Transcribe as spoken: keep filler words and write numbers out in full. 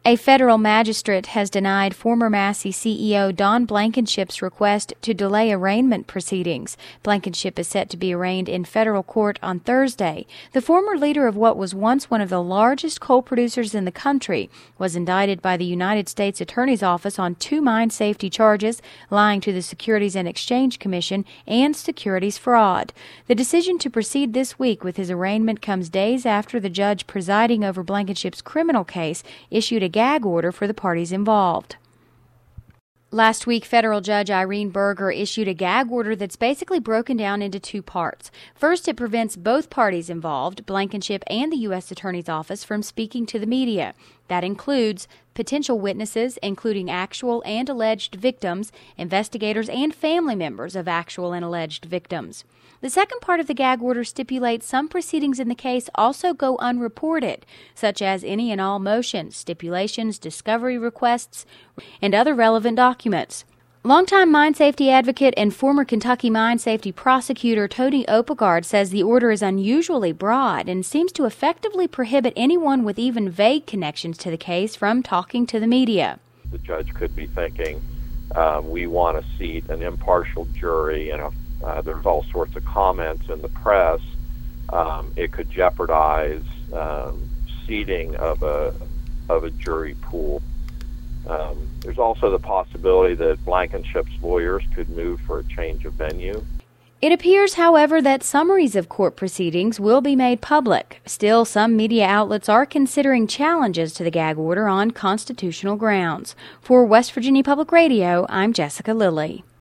A federal magistrate has denied former Massey C E O Don Blankenship's request to delay arraignment proceedings. Blankenship is set to be arraigned in federal court on Thursday. The former leader of what was once one of the largest coal producers in the country was indicted by the United States Attorney's Office on two mine safety charges, lying to the Securities and Exchange Commission, and securities fraud. The decision to proceed this week with his arraignment comes days after the judge presiding over Blankenship's criminal case issued a gag order for the parties involved. Last week, federal judge Irene Berger issued a gag order that's basically broken down into two parts. First, it prevents both parties involved, Blankenship and the U S Attorney's Office, from speaking to the media. That includes potential witnesses, including actual and alleged victims, investigators, and family members of actual and alleged victims. The second part of the gag order stipulates some proceedings in the case also go unreported, such as any and all motions, stipulations, discovery requests, and other relevant documents. Longtime mine safety advocate and former Kentucky mine safety prosecutor Tony Opegard says the order is unusually broad and seems to effectively prohibit anyone with even vague connections to the case from talking to the media. The judge could be thinking, uh, we want to seat an impartial jury, and uh, there's all sorts of comments in the press. Um, it could jeopardize um, seating of a of a jury pool. Um, there's also the possibility that Blankenship's lawyers could move for a change of venue. It appears, however, that summaries of court proceedings will be made public. Still, some media outlets are considering challenges to the gag order on constitutional grounds. For West Virginia Public Radio, I'm Jessica Lilly.